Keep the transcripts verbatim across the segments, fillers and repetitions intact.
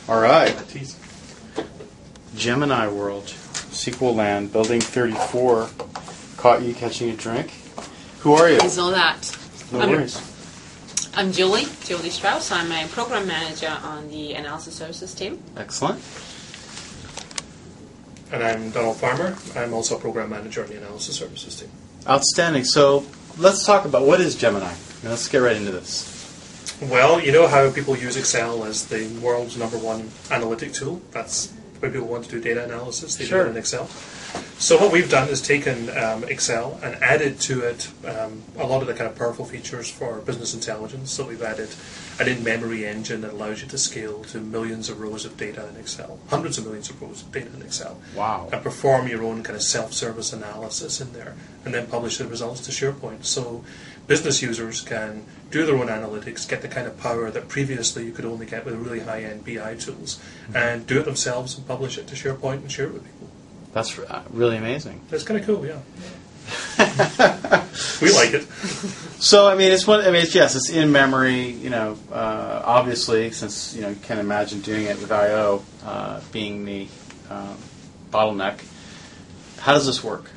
All right. Gemini World, S Q L Land, Building thirty-four. Caught you catching a drink. Who are you? It's all that. No I'm, worries. I'm Julie, Julie Strauss. I'm a program manager on the analysis services team. Excellent. And I'm Donald Farmer. I'm also a program manager on the analysis services team. Outstanding. So let's talk about what is Gemini. Now, let's get right into this. Well, you know how people use Excel as the world's number one analytic tool? That's when people want to do data analysis. They Sure. do it in Excel. So what we've done is taken um, Excel and added to it um, a lot of the kind of powerful features for business intelligence. So we've added an in-memory engine that allows you to scale to millions of rows of data in Excel, hundreds of millions of rows of data in Excel. Wow. And perform your own kind of self-service analysis in there, and then publish the results to SharePoint. So business users can do their own analytics, get the kind of power that previously you could only get with really high-end B I tools, mm-hmm. and do it themselves and publish it to SharePoint and share it with people. That's really amazing. That's kind of cool, yeah. We like it. So I mean, it's one. I mean, it's, yes, it's in memory. You know, uh, obviously, since you know you can't imagine doing it with I O uh, being the um, bottleneck. How does this work?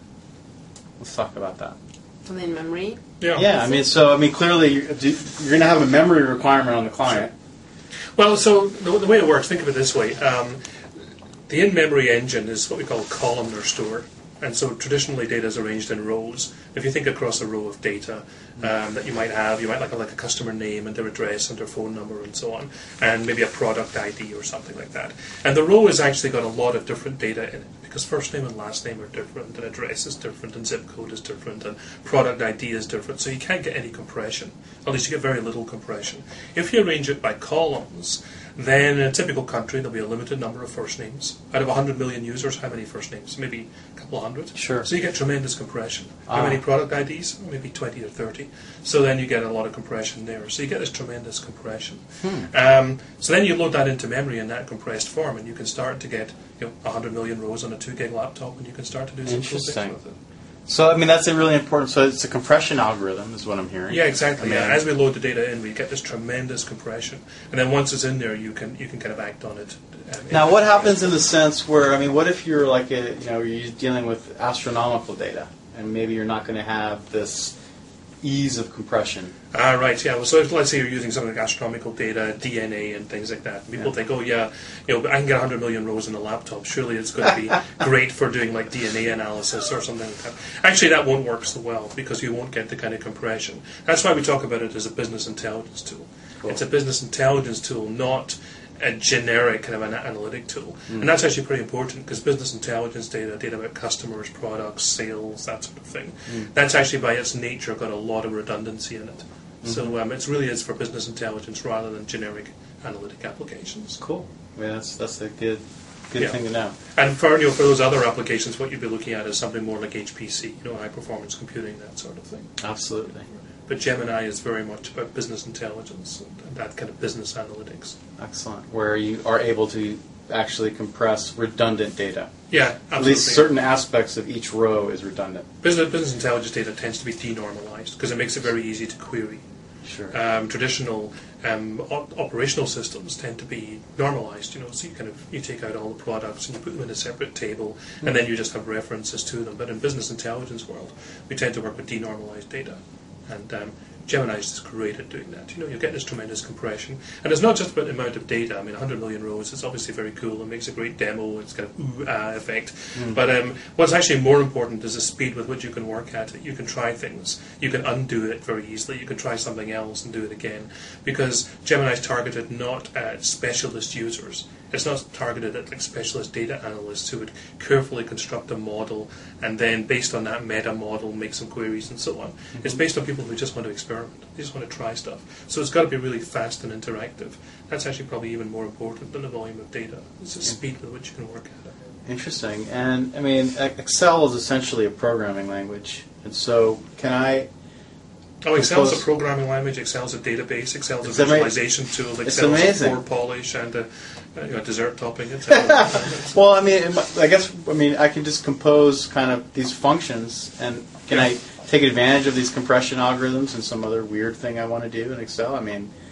Let's talk about that. From in memory. Yeah. Yeah. I mean, so I mean, clearly you're, you're going to have a memory requirement on the client. Well, so the, the way it works, think of it this way. Um, the in-memory engine is what we call columnar store. And so traditionally data is arranged in rows. If you think across a row of data um, that you might have, you might like a, like a customer name and their address and their phone number and so on, and maybe a product I D or something like that. And the row has actually got a lot of different data in it, because first name and last name are different, and address is different, and zip code is different, and product I D is different, so you can't get any compression. At least you get very little compression. If you arrange it by columns, then in a typical country there'll be a limited number of first names. Out of one hundred million users, how many first names? Maybe a couple of hundred. Sure. So you get tremendous compression. Ah. How many product I Ds? Maybe twenty or thirty. So then you get a lot of compression there. So you get this tremendous compression. Hmm. Um, so then you load that into memory in that compressed form, and you can start to get you know one hundred million rows on a two gig laptop, and you can start to do some cool things Interesting. with it. So I mean, that's a really important. So it's a compression algorithm, is what I'm hearing. Yeah, exactly. I mean, Yeah. As we load the data in, we get this tremendous compression, and then once it's in there, you can you can kind of act on it. Um, Now, what happens in the sense where, I mean, what if you're like a, you know, you're dealing with astronomical data, and maybe you're not going to have this ease of compression? Ah, right, yeah. Well, so if, let's say you're using something like astronomical data, D N A, and things like that. And people Yeah. think, oh yeah, you know, I can get one hundred million rows in a laptop. Surely it's going to be great for doing like D N A analysis or something like that. Actually, that won't work so well because you won't get the kind of compression. That's why we talk about it as a business intelligence tool. Cool. It's a business intelligence tool, not a generic kind of an analytic tool. Mm. And that's actually pretty important because business intelligence data, data about customers, products, sales, that sort of thing, mm. that's actually by its nature got a lot of redundancy in it. Mm-hmm. So um, it really is for business intelligence rather than generic analytic applications. Cool. I mean, that's that's a good good Yeah. thing to know. And for you know, for those other applications, what you'd be looking at is something more like H P C, you know, high performance computing, that sort of thing. Absolutely. But Gemini is very much about business intelligence and that kind of business analytics. Excellent. Where you are able to actually compress redundant data. Yeah, absolutely. At least certain aspects of each row is redundant. Business, business intelligence data tends to be denormalized because it makes it very easy to query. Sure. Um, traditional um, op- operational systems tend to be normalized, you know, so you kind of you take out all the products and you put them in a separate table, mm. and then you just have references to them. But in business intelligence world, we tend to work with denormalized data, and um, Gemini is just great at doing that. You know, you get this tremendous compression, and it's not just about the amount of data. I mean, one hundred million rows is obviously very cool and makes a great demo. It's kind of ooh ah effect. Mm. But um, what's actually more important is the speed with which you can work at it. You can try things. You can undo it very easily. You can try something else and do it again, because Gemini is targeted not at specialist users. It's not targeted at like specialist data analysts who would carefully construct a model and then, based on that meta model, make some queries and so on. Mm-hmm. It's based on people who just want to experiment. They just want to try stuff. So it's got to be really fast and interactive. That's actually probably even more important than the volume of data. It's the speed with which you can work at it. Interesting. And, I mean, Excel is essentially a programming language. And so, can I... Oh, Excel's a programming language. Excel's a database. Excel's a it's visualization ama- tool. Excel's it's amazing. a core polish and a, you know, dessert topping. It's well, I mean, I guess I mean I can just compose kind of these functions, and can yeah. I take advantage of these compression algorithms and some other weird thing I want to do in Excel? I mean,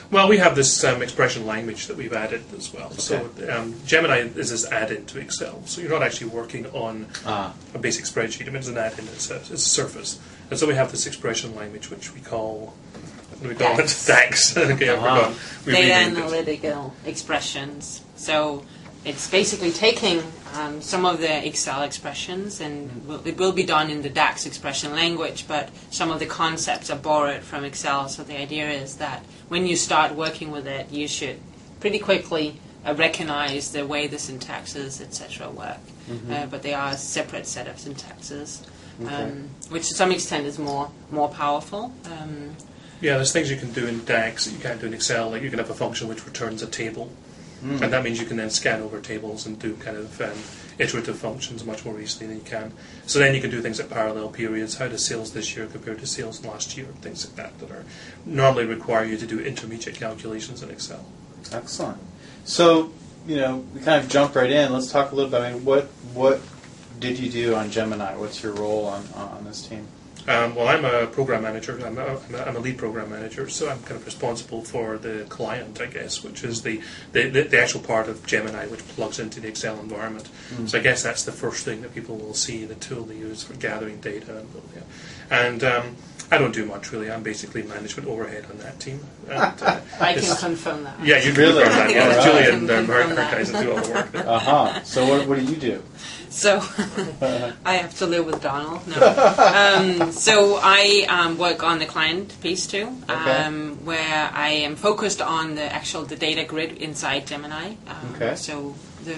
Well, we have this um, expression language that we've added as well. Okay. So um, Gemini is this add-in to Excel. So you're not actually working on Ah. a basic spreadsheet. I mean, it's an add-in. It's a, it's a surface. And so we have this expression language, which we call, what do we call DAX. it? DAX. Okay, I've Uh-huh. forgotten. We Data renamed it. analytical expressions. So it's basically taking um, some of the Excel expressions, and will, it will be done in the DAX expression language, but some of the concepts are borrowed from Excel. So the idea is that when you start working with it, you should pretty quickly uh, recognize the way the syntaxes, et cetera, work. Mm-hmm. Uh, but they are a separate set of syntaxes, Okay. um, which to some extent is more more powerful. Um, Yeah, there's things you can do in DAX that you can't do in Excel. Like you can have a function which returns a table, Mm. and that means you can then scan over tables and do kind of um, iterative functions much more easily than you can. So then you can do things like parallel periods. How does sales this year compare to sales last year? Things like that that are normally require you to do intermediate calculations in Excel. Excellent. So, you know, we kind of jump right in. Let's talk a little bit. I mean, what what did you do on Gemini? What's your role on on this team? Um, well, I'm a program manager. I'm a, I'm, a, I'm a lead program manager, so I'm kind of responsible for the client, I guess, which is the, the, the, the actual part of Gemini which plugs into the Excel environment. Mm. So I guess that's the first thing that people will see, the tool they use for gathering data. And, yeah. and um, I don't do much, really. I'm basically management overhead on that team. And, uh, I can it's- confirm that. Yeah, you can Really? confirm that. Yeah, All right. Julie I and can um, her, confirm her that. guys that do all the work. Uh huh. So, what what do you do? So I have to live with Donald. No. Um, so I um, work on the client piece too, Okay. um, where I am focused on the actual the data grid inside Gemini. Um, Okay. So the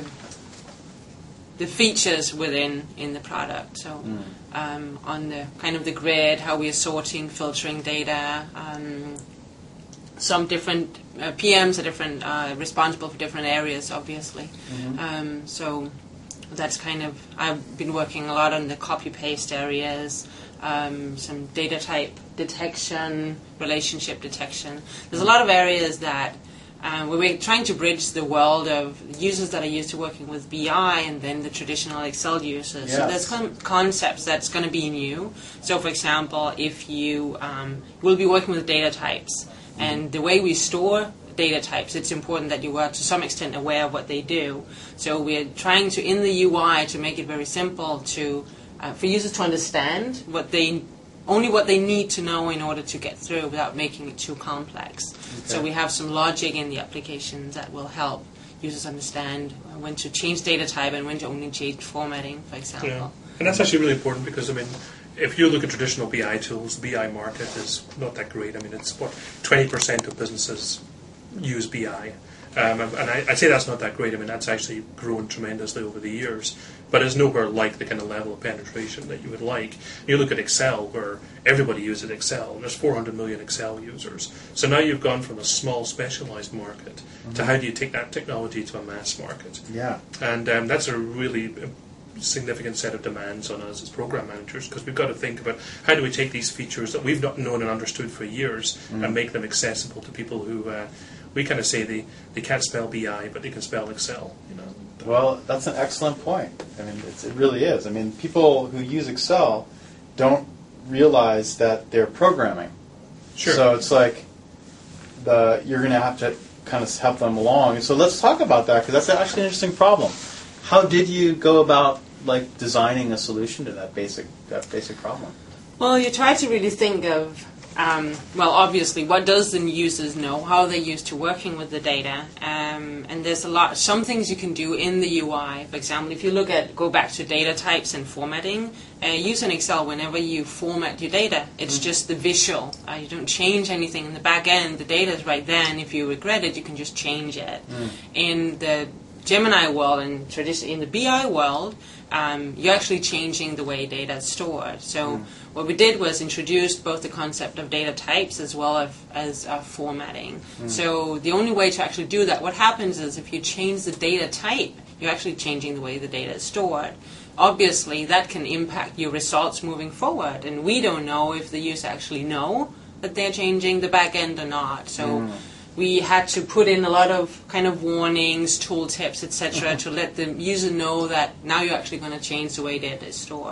the features within in the product. So Mm. um, on the kind of the grid, how we are sorting, filtering data. Um, some different uh, P Ms are different, uh, responsible for different areas, obviously. Mhm. Um, so that's kind of, I've been working a lot on the copy-paste areas, um, some data type detection, relationship detection. There's a lot of areas that um, we're trying to bridge the world of users that are used to working with B I and then the traditional Excel users. So Yes. there's con- concepts that's going to be new. So for example, if you um, will be working with data types, and the way we store data types, it's important that you are to some extent aware of what they do. So we're trying to, in the U I, to make it very simple to uh, for users to understand what they only what they need to know in order to get through without making it too complex. So Okay. we have some logic in the applications that will help users understand when to change data type and when to only change formatting, for example. Yeah. And that's actually really important because, I mean, if you look at traditional B I tools, the B I market is not that great. I mean, it's what, twenty percent of businesses use B I. Um, and I, I'd say that's not that great. I mean, that's actually grown tremendously over the years. But it's nowhere like the kind of level of penetration that you would like. You look at Excel, where everybody uses Excel, and there's four hundred million Excel users. So now you've gone from a small specialized market mm-hmm. to how do you take that technology to a mass market? Yeah. And um, that's a really significant set of demands on us as program managers, because we've got to think about how do we take these features that we've not known and understood for years mm. and make them accessible to people who uh, we kind of say they, they can't spell B I but they can spell Excel, you know. Well, that's an excellent point. I mean, it's, it really is. I mean, people who use Excel don't realize that they're programming. Sure. So it's like the you're going to have to kind of help them along. And so let's talk about that, because that's actually an interesting problem. How did you go about like designing a solution to that basic that basic problem? Well, you try to really think of, um, well, obviously, what does the users know? How are they used to working with the data? Um, and there's a lot, some things you can do in the U I. For example, if you look at, go back to data types and formatting, uh, use an Excel whenever you format your data. It's mm-hmm. just the visual. Uh, you don't change anything in the back end. The data is right there, and if you regret it, you can just change it. Mm. In the Gemini world and tradition in the B I world, um, you're actually changing the way data is stored. So mm. what we did was introduce both the concept of data types as well as, as uh, formatting. Mm. So the only way to actually do that, what happens is if you change the data type, you're actually changing the way the data is stored. Obviously, that can impact your results moving forward, and we don't know if the user actually know that they're changing the back end or not. So. Mm. We had to put in a lot of kind of warnings, tool tips, et cetera, to let the user know that now you're actually going to change the way data is stored.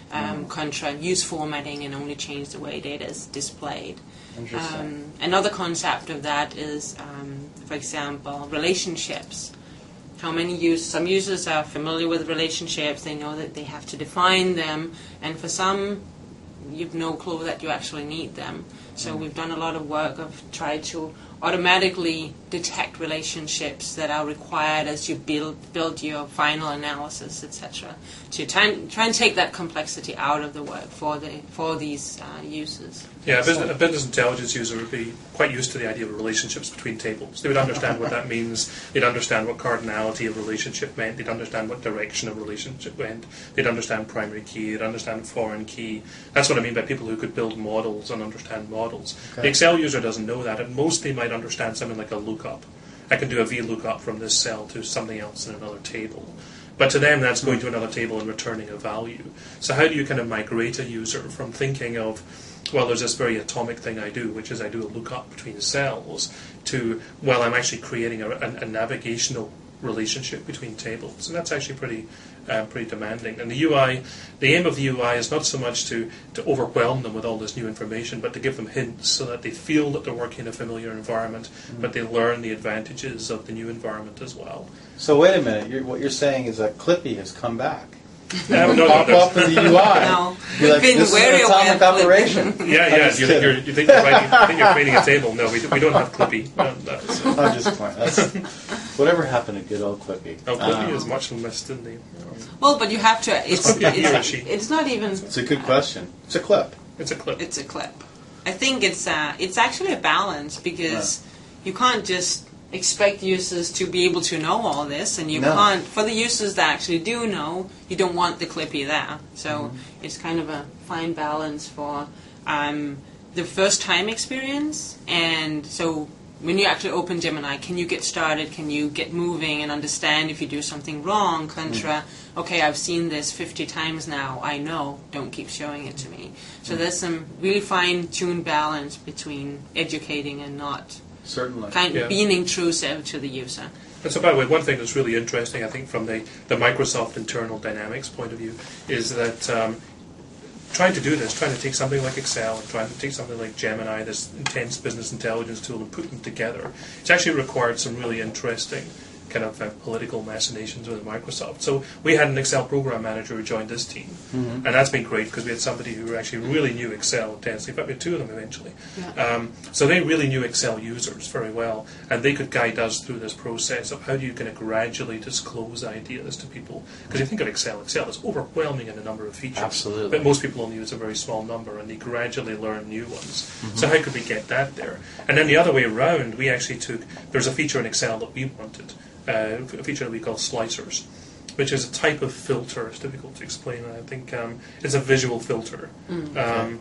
Um, contra use formatting and only change the way data is displayed. Interesting. Um, another concept of that is, um, for example, relationships. How many use some users are familiar with relationships? They know that they have to define them, and for some, you've no clue that you actually need them. So mm. we've done a lot of work of trying to automatically detect relationships that are required as you build build your final analysis, et cetera. To try and, try and take that complexity out of the work for the for these uh, users. Yeah, a business, a business intelligence user would be quite used to the idea of relationships between tables. They would understand what that means. They'd understand what cardinality of relationship meant. They'd understand what direction of relationship went. They'd understand primary key. They'd understand foreign key. That's what I mean by people who could build models and understand models. Okay. The Excel user doesn't know that, and most they might understand something like a lookup. I can do a VLOOKUP from this cell to something else in another table. But to them, that's going to another table and returning a value. So how do you kind of migrate a user from thinking of, well, there's this very atomic thing I do, which is I do a lookup between cells, to, well, I'm actually creating a, a, a navigational relationship between tables. And that's actually pretty uh, pretty demanding. And the U I, the aim of the U I is not so much to, to overwhelm them with all this new information, but to give them hints so that they feel that they're working in a familiar environment, mm-hmm. but they learn the advantages of the new environment as well. So wait a minute, you're, what you're saying is that Clippy has come back. Um, no, pop no, up in the U I. No, Be like, been this is very an atomic operation. Yeah, yeah. You think, you're, you think you're writing, you think you're creating a table? No, we, we don't have Clippy. No, no, so. I'm just playing. That's, whatever happened to good old Clippy? Oh, Clippy um, is much missed in the. You know. Well, but you have to. It's it's, it's, it's not even. It's a good question. It's a clip. It's a clip. It's a clip. I think it's uh, it's actually a balance because yeah. you can't just expect users to be able to know all this, and you no. can't, for the users that actually do know, you don't want the Clippy there. So mm-hmm. it's kind of a fine balance for um, the first time experience. And so when you actually open Gemini, can you get started, can you get moving and understand if you do something wrong, contra, mm-hmm. okay, I've seen this fifty times now, I know, don't keep showing it to me. So mm-hmm. there's some really fine-tuned balance between educating and not. Certainly. Kind of yeah. being intrusive to the user. And so, by the way, one thing that's really interesting, I think, from the, the Microsoft internal dynamics point of view, is that um, trying to do this, trying to take something like Excel and trying to take something like Gemini, this intense business intelligence tool, and put them together, it's actually required some really interesting kind of uh, political machinations with Microsoft. So we had an Excel program manager who joined this team, mm-hmm. and that's been great because we had somebody who actually really knew Excel intensely. In fact, we had two of them eventually. Yeah. Um, so they really knew Excel users very well, and they could guide us through this process of how do you kind of gradually disclose ideas to people. Because you think of Excel, Excel is overwhelming in a number of features. Absolutely. But most people only use a very small number, and they gradually learn new ones. Mm-hmm. So how could we get that there? And then the other way around, we actually took, there's a feature in Excel that we wanted. Uh, a feature that we call slicers, which is a type of filter. It's difficult to explain. I think um, it's a visual filter. Mm, okay. um,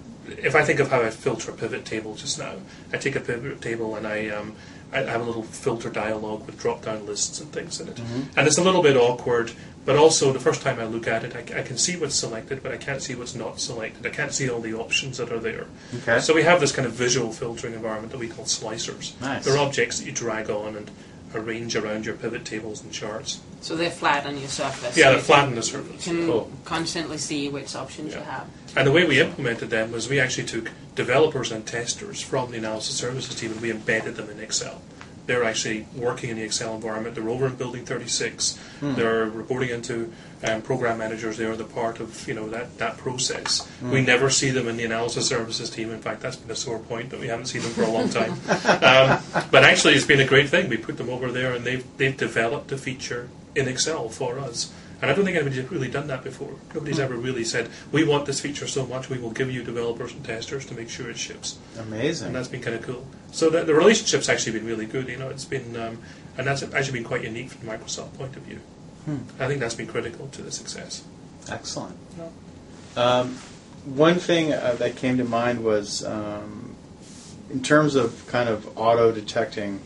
if I think of how I filter a pivot table just now, I take a pivot table and I, um, I have a little filter dialog with drop-down lists and things in it. Mm-hmm. And it's a little bit awkward, but also the first time I look at it, I, I can see what's selected, but I can't see what's not selected. I can't see all the options that are there. Okay. So we have this kind of visual filtering environment that we call slicers. Nice. They're objects that you drag on and arrange around your pivot tables and charts. So they're flat on your surface. Yeah, so they're flat on the surface. You can cool. constantly see which options yeah. you have. And the way we implemented them was we actually took developers and testers from the analysis services team and we embedded them in Excel. They're actually working in the Excel environment. They're over in Building thirty-six. Hmm. They're reporting into um, program managers. They are the part of you know that, that process. Hmm. We never see them in the analysis services team. In fact, that's been a sore point that we haven't seen them for a long time. um, but actually, it's been a great thing. We put them over there, and they've they've developed a feature in Excel for us. And I don't think anybody's really done that before. Nobody's mm. ever really said, we want this feature so much, we will give you developers and testers to make sure it ships. Amazing. And that's been kind of cool. So the, the relationship's actually been really good. You know, it's been, um, and that's actually been quite unique from the Microsoft point of view. Hmm. I think that's been critical to the success. Excellent. Yeah. Um, one thing uh, that came to mind was, um, in terms of kind of auto-detecting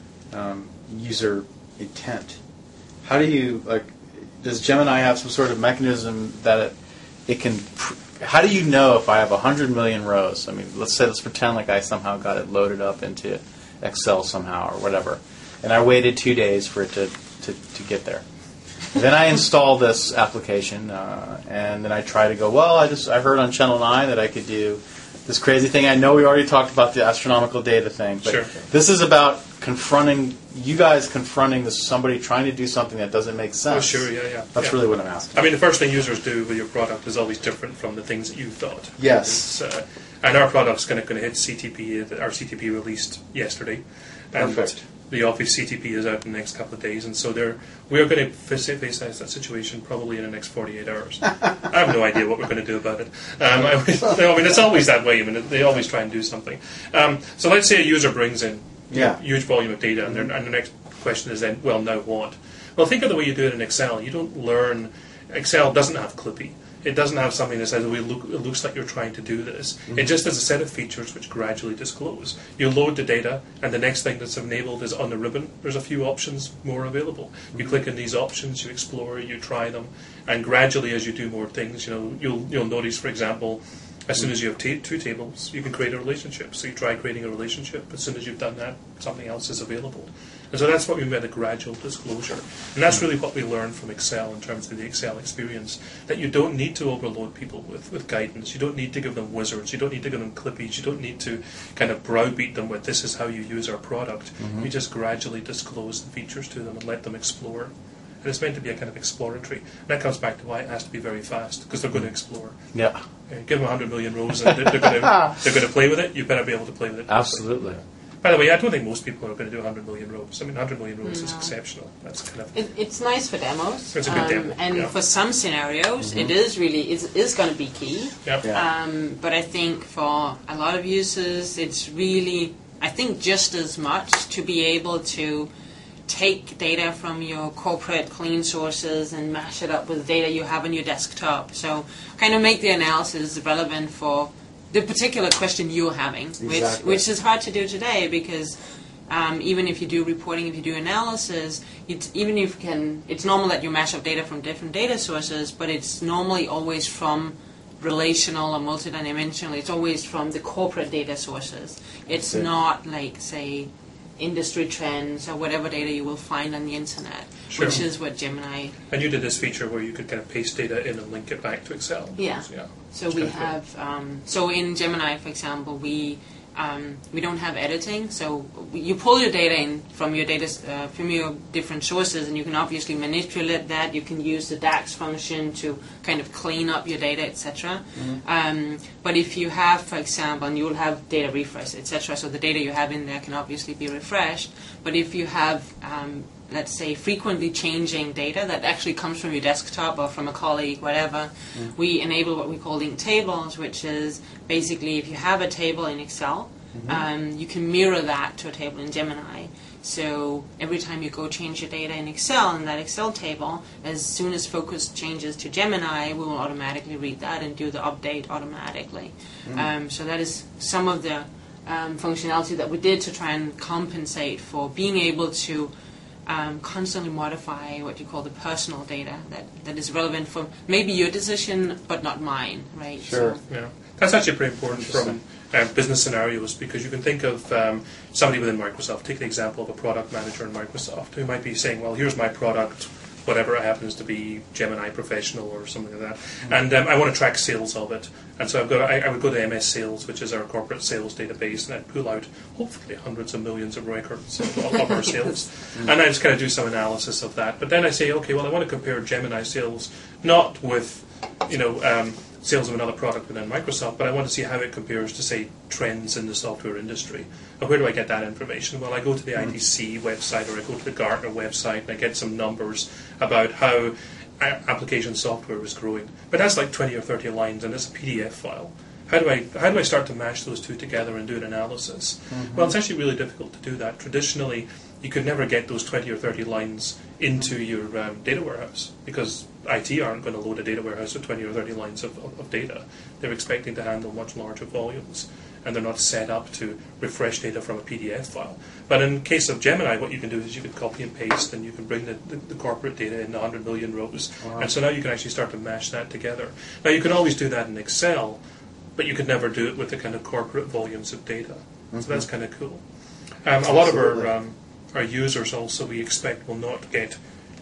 um, user intent, how do you, like, does Gemini have some sort of mechanism that it, it can... Pr- how do you know if I have one hundred million rows? I mean, let's say, let's pretend like I somehow got it loaded up into Excel somehow or whatever, and I waited two days for it to, to, to get there. Then I install this application, uh, and then I try to go, well, I just I heard on Channel nine that I could do this crazy thing. I know we already talked about the astronomical data thing, but Sure. this is about confronting, you guys confronting this, somebody trying to do something that doesn't make sense. Oh, sure, yeah, yeah. That's yeah. really what I'm asking. I mean, the first thing users do with your product is always different from the things that you thought. Yes. It's, uh, and our product's going to hit C T P. Our C T P released yesterday, and Perfect. the Office C T P is out in the next couple of days, and so they're we are going to face, face that situation probably in the next forty-eight hours. I have no idea what we're going to do about it. Um, I, I mean, it's always that way. I mean, they always try and do something. Um, so let's say a user brings in Yeah. huge volume of data, and, mm-hmm. and the next question is then, well, now what? Well, think of the way you do it in Excel. You don't learn. Excel doesn't have Clippy. It doesn't have something that says, oh, it, look, it looks like you're trying to do this. Mm-hmm. It just has a set of features which gradually disclose. You load the data, and the next thing that's enabled is on the ribbon. There's a few options more available. Mm-hmm. You click on these options, you explore, you try them, and gradually, as you do more things, you know, you'll you'll notice, for example, as soon as you have ta- two tables, you can create a relationship. So you try creating a relationship. As soon as you've done that, something else is available. And so that's what we mean by the gradual disclosure. And that's really what we learned from Excel in terms of the Excel experience, that you don't need to overload people with, with guidance. You don't need to give them wizards. You don't need to give them clippies. You don't need to kind of browbeat them with, this is how you use our product. Mm-hmm. You just gradually disclose the features to them and let them explore. And it's meant to be a kind of exploratory. And that comes back to why it has to be very fast, because they're going to explore. Yeah. Uh, give them one hundred million rows and they're, they're going to they're going to play with it. You better be able to play with it. Absolutely. By the way, I don't think most people are going to do one hundred million rows. I mean, one hundred million rows no. is exceptional. That's kind of It, it's nice for demos. It's a good um, demo, and yeah. for some scenarios, Mm-hmm. it is really is is going to be key. Yep. Yeah. Um, but I think for a lot of users, it's really, I think, just as much to be able to take data from your corporate clean sources and mash it up with data you have on your desktop. So kind of make the analysis relevant for the particular question you're having, which Exactly. which is hard to do today because um, even if you do reporting, if you do analysis, it's, even if you can, it's normal that you mash up data from different data sources, but it's normally always from relational or multidimensional. It's always from the corporate data sources. It's Okay. not like, say, industry trends or whatever data you will find on the internet, Sure. which is what Gemini. And you did this feature where you could kind of paste data in and link it back to Excel. Yeah. yeah. So It's we kind of cool. have, um, so in Gemini, for example, we um, we don't have editing. So you pull your data in from your data uh, from your different sources, and you can obviously manipulate that. You can use the DAX function to kind of clean up your data, et cetera. Mm-hmm. Um, but if you have, for example, and you'll have data refresh, et cetera. So the data you have in there can obviously be refreshed. But if you have um, let's say, frequently changing data that actually comes from your desktop or from a colleague, whatever, mm. we enable what we call linked tables, which is basically if you have a table in Excel, mm-hmm. um, you can mirror that to a table in Gemini. So every time you go change your data in Excel, in that Excel table, as soon as focus changes to Gemini, we will automatically read that and do the update automatically. Mm. Um, so that is some of the um, functionality that we did to try and compensate for being able to Um, constantly modify what you call the personal data that, that is relevant for maybe your decision but not mine, right? Sure. So, yeah. That's actually pretty important from uh, business scenarios, because you can think of um, somebody within Microsoft. Take the example of a product manager in Microsoft who might be saying, well, here's my product, whatever it happens to be, Gemini Professional or something like that, mm-hmm. and um, I want to track sales of it. And so I've got, I, I would go to M S Sales, which is our corporate sales database, and I'd pull out hopefully hundreds of millions of records of, of our sales. Mm-hmm. And I just kind of do some analysis of that. But then I say, okay, well, I want to compare Gemini sales not with, you know, um, sales of another product within Microsoft, but I want to see how it compares to, say, trends in the software industry. And where do I get that information? Well, I go to the I D C website, or I go to the Gartner website, and I get some numbers about how application software is growing. But that's like twenty or thirty lines, and it's a P D F file. How do I how do I start to mash those two together and do an analysis? Mm-hmm. Well, it's actually really difficult to do that. Traditionally, you could never get those twenty or thirty lines into your um, data warehouse, because I T aren't going to load a data warehouse with twenty or thirty lines of, of, of data. They're expecting to handle much larger volumes, and they're not set up to refresh data from a P D F file. But in case of Gemini, what you can do is you can copy and paste, and you can bring the, the, the corporate data in one hundred million rows. Wow. And so now you can actually start to mash that together. Now, you can always do that in Excel, but you could never do it with the kind of corporate volumes of data. Mm-hmm. So that's kind of cool. Um, a lot of our um, our users also, we expect, will not get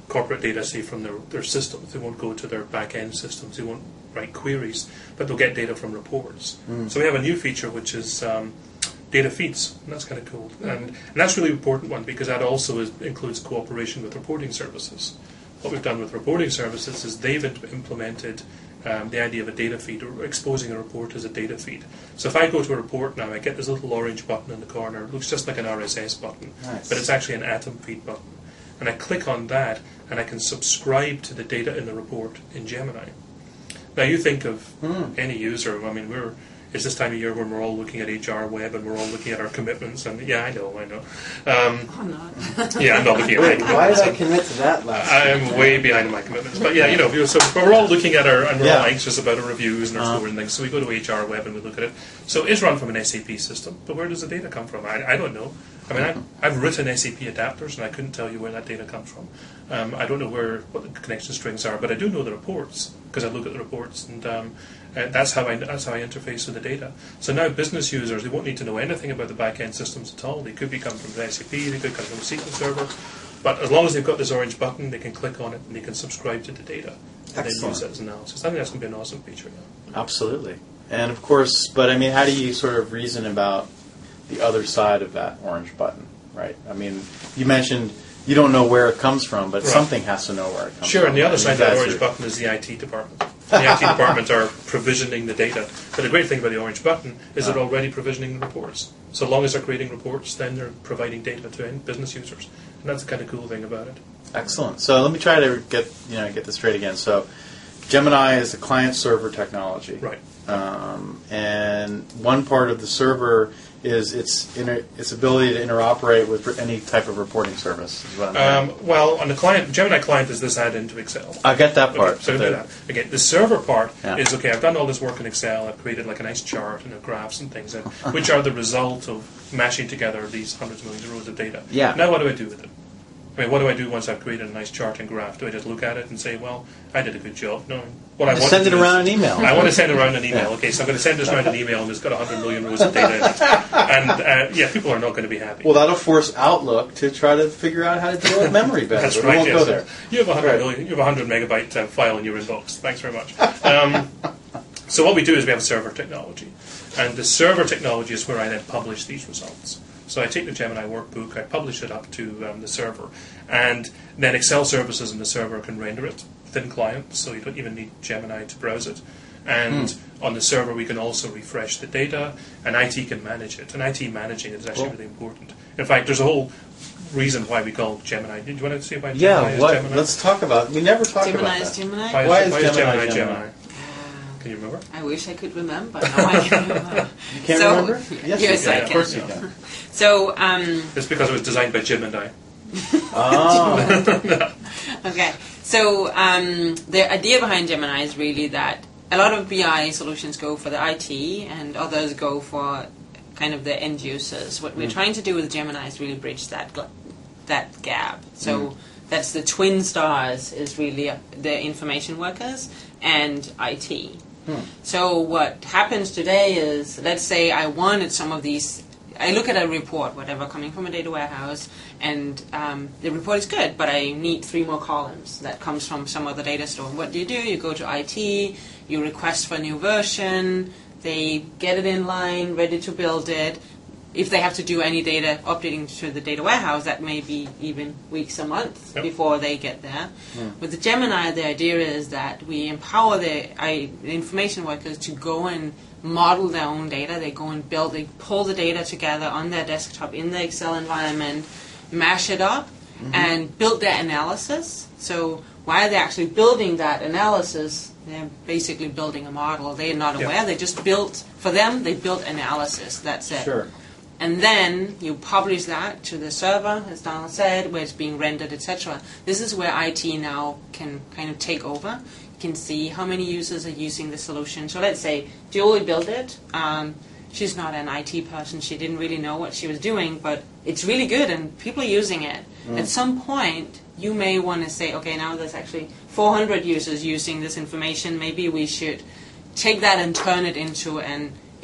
corporate data, say, from their, their systems. They won't go to their back-end systems. They won't write queries, but they'll get data from reports. Mm. So we have a new feature, which is um, data feeds, and that's kind of cool. Mm. And, and that's really important one, because that also is, includes cooperation with reporting services. What we've done with reporting services is they've implemented um, the idea of a data feed, or exposing a report as a data feed. So if I go to a report now, I get this little orange button in the corner. It looks just like an R S S button, nice. But it's actually an Atom feed button. And I click on that, and I can subscribe to the data in the report in Gemini. Now you think of mm. any user, I mean, we're it's this time of year when we're all looking at H R Web and we're all looking at our commitments, and yeah, I know, I know. Um, I'm not. Yeah, I'm not looking at my commitments. Why did I commit to that last I'm time? way behind my commitments. But yeah, you know, so we're all looking at our, and we're yeah. all anxious about our reviews and our uh-huh. score and things, so we go to H R Web and we look at it. So it's run from an S A P system, but where does the data come from? I, I don't know. I mean, I've, I've written S A P adapters, and I couldn't tell you where that data comes from. Um, I don't know where what the connection strings are, but I do know the reports, because I look at the reports, and um, uh, that's how I that's how I interface with the data. So now business users, they won't need to know anything about the back-end systems at all. They could be coming from S A P, they could come from a S Q L Server, but as long as they've got this orange button, they can click on it and they can subscribe to the data and Excellent. then use it as analysis. I think that's going to be an awesome feature. Yeah. Absolutely. And of course, but I mean, how do you sort of reason about the other side of that orange button, right? I mean, you mentioned you don't know where it comes from, but right. something has to know where it comes sure, from. Sure, and the other and side of that orange are... button is the I T department. The I T department are provisioning the data. But the great thing about the orange button is oh. they're already provisioning the reports. So long as they're creating reports, then they're providing data to business users. And that's the kind of cool thing about it. Excellent. So let me try to get you know get this straight again. So Gemini is a client-server technology. Right. Um, and one part of the server is its inter- its ability to interoperate with any type of reporting service. Is what I'm um, well, on the client, Gemini client is this add into Excel. I get that part. Okay, so do that. Again, the server part yeah. is, okay, I've done all this work in Excel, I've created like a nice chart and graphs and things, and, which are the result of mashing together these hundreds of millions of rows of data. Yeah. Now what do I do with it? I mean, what do I do once I've created a nice chart and graph? Do I just look at it and say, well, I did a good job? No. What just I want send to it do around is, an email. I want to send it around an email. Okay, so I'm going to send this around an email, and it's got one hundred million rows of data in it. And, uh, yeah, people are not going to be happy. Well, that'll force Outlook to try to figure out how to deal with memory better. That's but right, we won't yes. go there. You have a one hundred right. million, you have a one hundred megabyte uh, file in your inbox. Thanks very much. Um, so what we do is we have server technology. And the server technology is where I then publish these results. So I take the Gemini workbook, I publish it up to um, the server, and then Excel services in the server can render it within client, so you don't even need Gemini to browse it. And hmm. on the server we can also refresh the data, and I T can manage it. And I T managing it is actually cool. really important. In fact, there's a whole reason why we call Gemini. Did you want to say why yeah, Gemini what, is Gemini? let's talk about We never talk Gemini about is that. Gemini? Why, why is, is, why Gemini is Gemini Gemini? Gemini? Can you remember? I wish I could remember. Now I can remember. You can't so, remember? Yes, yes you can. I Of can. course you can. So, um, It's because it was designed by Jim and I. Oh. Okay. So um, the idea behind Gemini is really that a lot of B I solutions go for the I T and others go for kind of the end users. What we're mm. trying to do with Gemini is really bridge that gl- that gap. So mm. that's the twin stars is really uh, the information workers and I T. Mm. So what happens today is, let's say I wanted some of these. I look at a report, whatever, coming from a data warehouse, and um, the report is good, but I need three more columns that comes from some other data store. What do you do? You go to I T, you request for a new version, they get it in line, ready to build it. If they have to do any data updating to the data warehouse, that may be even weeks or months yep. before they get there. Yeah. With the Gemini, the idea is that we empower the, I, the information workers to go and model their own data. They go and build, they pull the data together on their desktop in the Excel environment, mash it up, mm-hmm. and build their analysis. So while they're actually building that analysis, they're basically building a model. They're not aware. Yep. They just built, for them, they built analysis. That's it. Sure. And then you publish that to the server, as Donald said, where it's being rendered, et cetera. This is where I T now can kind of take over. You can see how many users are using the solution. So let's say Julie built it. Um, she's not an I T person. She didn't really know what she was doing, but it's really good and people are using it. Mm. At some point, you may want to say, okay, now there's actually four hundred users using this information. Maybe we should take that and turn it into an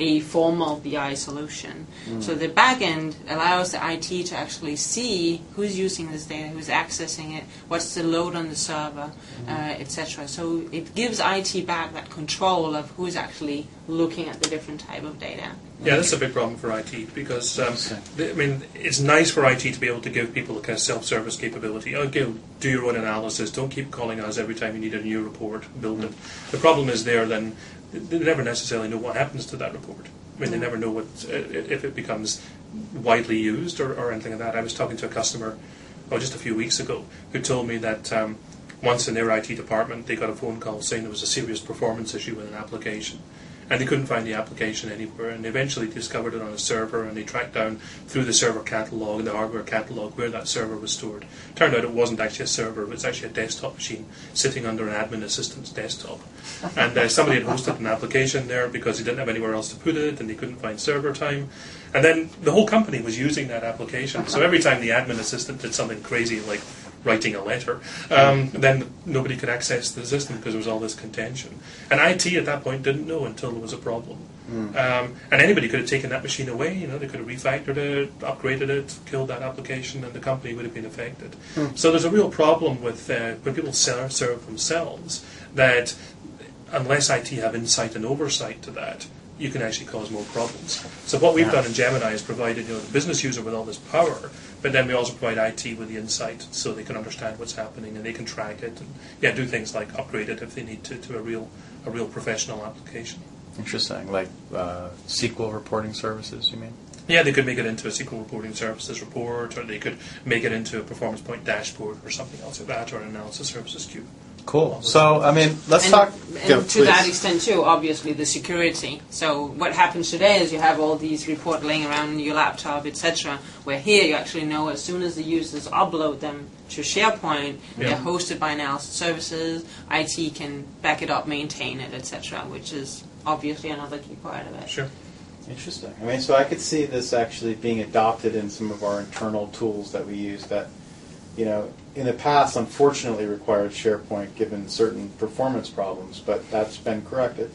a formal B I solution. Mm. So the back end allows the I T to actually see who's using this data, who's accessing it, what's the load on the server, mm. uh, et cetera. So it gives I T back that control of who's actually looking at the different type of data. Yeah, that's a big problem for I T because, um, the, I mean, it's nice for I T to be able to give people a kind of self-service capability. Oh, go, do your own analysis. Don't keep calling us every time you need a new report. Build it. The problem is there then they never necessarily know what happens to that report. I mean, they never know what uh, if it becomes widely used or, or anything like that. I was talking to a customer oh, just a few weeks ago who told me that um, once in their I T department they got a phone call saying there was a serious performance issue with an application. And they couldn't find the application anywhere, and they eventually discovered it on a server, and they tracked down through the server catalog and the hardware catalog where that server was stored. Turned out it wasn't actually a server, it was actually a desktop machine sitting under an admin assistant's desktop. And uh, somebody had hosted an application there because he didn't have anywhere else to put it, and they couldn't find server time. And then the whole company was using that application. So every time the admin assistant did something crazy like writing a letter, um, then nobody could access the system because there was all this contention. And I T at that point didn't know until there was a problem. Mm. Um, and anybody could have taken that machine away, you know, they could have refactored it, upgraded it, killed that application, and the company would have been affected. Mm. So there's a real problem with uh, when people serve, serve themselves, that unless I T have insight and oversight to that, you can actually cause more problems. So what we've yeah. done in Gemini is provided, you know, the business user with all this power, but then we also provide I T with the insight so they can understand what's happening and they can track it and yeah, do things like upgrade it if they need to to a real a real professional application. Interesting, like uh, S Q L reporting services, you mean? Yeah, they could make it into a S Q L reporting services report, or they could make it into a performance point dashboard or something else like that, or an analysis services queue. Cool. So, I mean, let's and, talk... And go, to please. that extent, too, obviously, the security. So what happens today is you have all these reports laying around your laptop, et cetera, where here you actually know as soon as the users upload them to SharePoint, yeah. they're hosted by analysis services, I T can back it up, maintain it, et cetera, which is obviously another key part of it. Sure. Interesting. I mean, so I could see this actually being adopted in some of our internal tools that we use that, you know, in the past, unfortunately, required SharePoint given certain performance problems, but that's been corrected.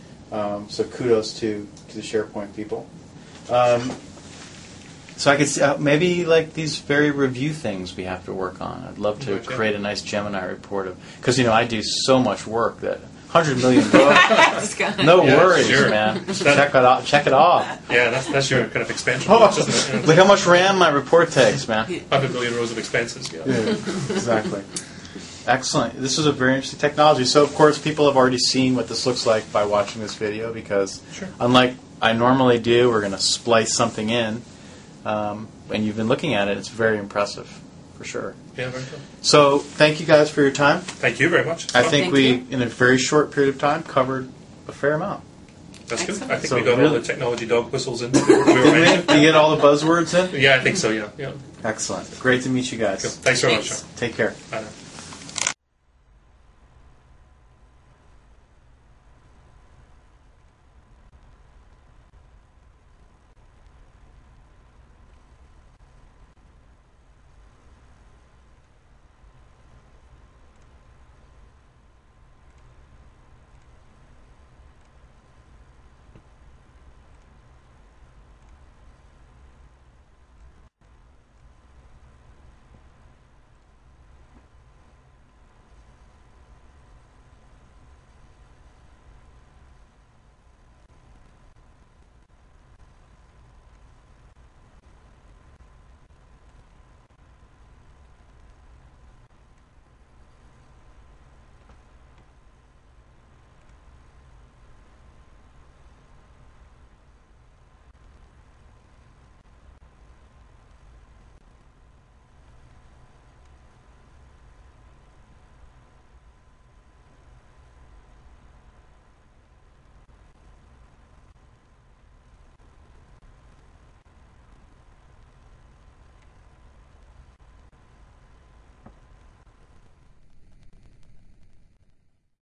Um, so kudos to, to the SharePoint people. Um, so I could see uh, maybe like these very review things we have to work on. I'd love to okay. create a nice Gemini report of because you know I do so much work that. Hundred million rows. No yeah, worries, sure. man. check it off. Check it off. Yeah, that's that's your kind of expense. Oh, isn't it? Look how much RAM my report takes, man. Hundred million rows of expenses. Yeah. yeah, exactly. Excellent. This is a very interesting technology. So, of course, people have already seen what this looks like by watching this video because, sure. unlike I normally do, we're going to splice something in, um, and you've been looking at it. It's very impressive. For sure. Yeah, very cool. So, thank you guys for your time. Thank you very much. I think thank we, you. in a very short period of time, covered a fair amount. That's Excellent. good. I think so we got really, all the technology dog whistles in. We were, we were Did you get all the buzzwords in? Yeah, I think so, yeah. yeah. Excellent. Great to meet you guys. Cool. Thanks very Thanks. much. Take care. Bye now.